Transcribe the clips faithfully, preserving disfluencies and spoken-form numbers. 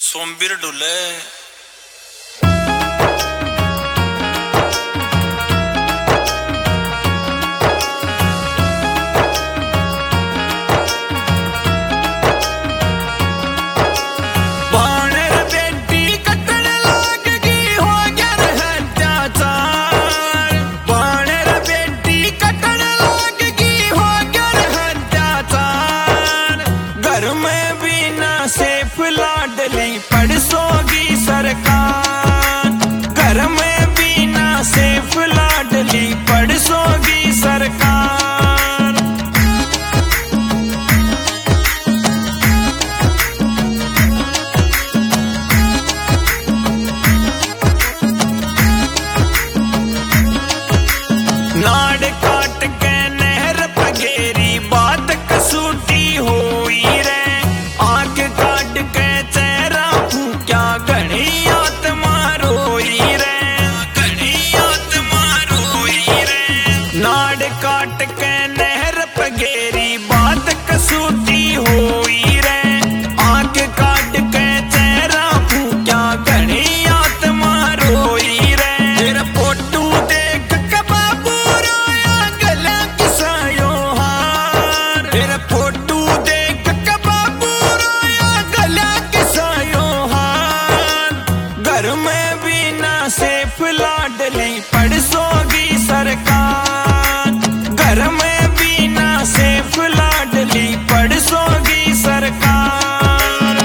सोमवीर डुले पड़सोगी सरकार, घर में भी ना सेफ लाडली पड़सोगी सरकार। नाड़ काट के नहर पगेरी बात कसूटी हुई रे, आग काट के काट के नहर पगेरी बात कसूती हुई रे, आंख काट के चेहरा फूक्या घनी आत्मा रोई रे। तेरा फोटू देख के बाबू रोया गला किसायो हार, तेरा फोटू देख के बाबू रोया गला किसायो हार। घर में भी ना सेफ लाडली पड़सोगी सरकार, घर में भी ना सेफ लाडली पड़सोगी सरकार।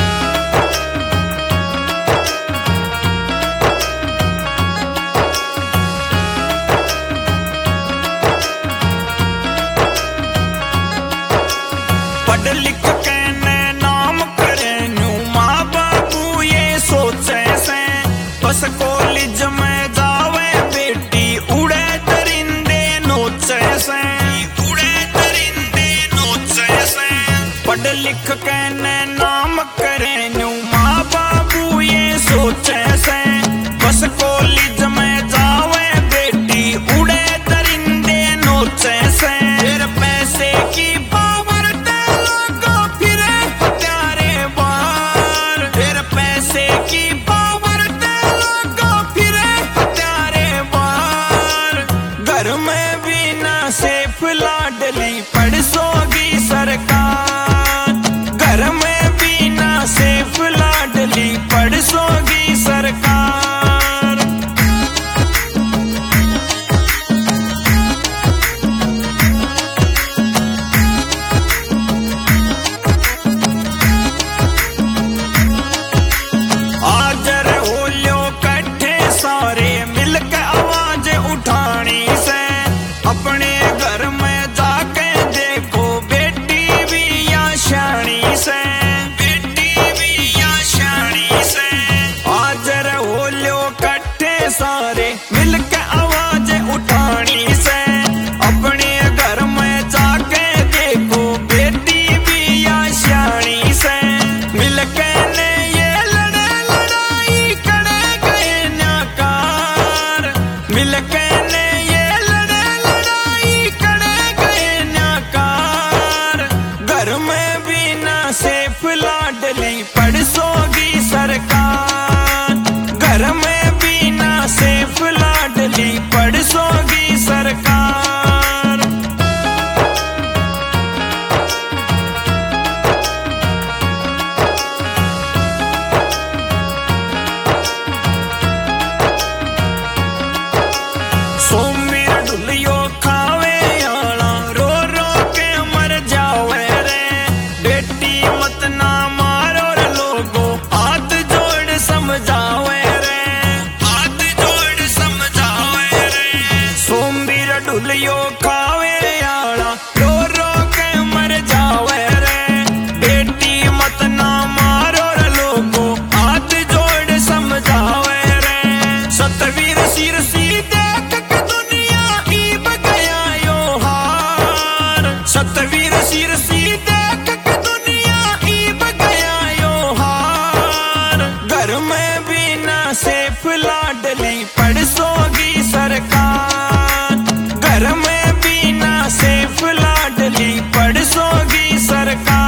पढ़ लिख के नाम करे न्यू माँ बापू ये सोचे से, बस कॉलेज में जावे बेटी उड़े दरिंदे नोचे से, उड़े दरिंदे नोचे से। पढ़ लिख के नाम करे न्यू माँ बाबू ये सोचे से, बस कॉलेज में जावे बेटी उड़े दरिंदे नोचे से। फिर पैसे की पावर दे लोगों फिरे हत्यारे बार, फिर पैसे की पावर दे लोगों फिरे हत्यारे बार। घर में भी ना सेफ लाडली पड़सोगी सरकार, घर में भी ना सेफ लाडली पड़सोगी सरकार। आज हो लो कट्ठे सारे मिलकर आवाज उठानी से, अपने घर में जाके देखो बेटी भी या शानी से, बेटी भी या शानी से। आज हो लो कट्ठे सारे मिलकर आवाज उठानी से, अपने घर में जाके देखो बेटी भी या शानी से। मिलकर ने ये लड़े लड़ाई करे गए नाकार, मिलकर ने ये लड़े लड़ाई करे गए नाकार। घर में भी ना सेफ लाडली पड़सोगी सरकार, घर में भी ना सेफ लाडली पड़सोगी सरकार। सोमवीर ढुलियो खावे आला रो रो के मर जावे रे, बेटी मत ना मारो रे लोगो हाथ जोड़ समझावे रे, हाथ जोड़ समझावे रे। सोमवीर ढुलियो खावे आला रो रो के मर जावे रे, बेटी मत ना मारो रे लोगो हाथ जोड़ समझावे रे। सतवीर सिर सी देख के दुनिया ईब गया यो हार, सतवीर सिर सी देख के दुनिया ईब गया यो हार। घर में भी ना सेफ लाडली पड़सोगी सरकार, घर में भी ना सेफ लाडली पड़सोगी सरकार।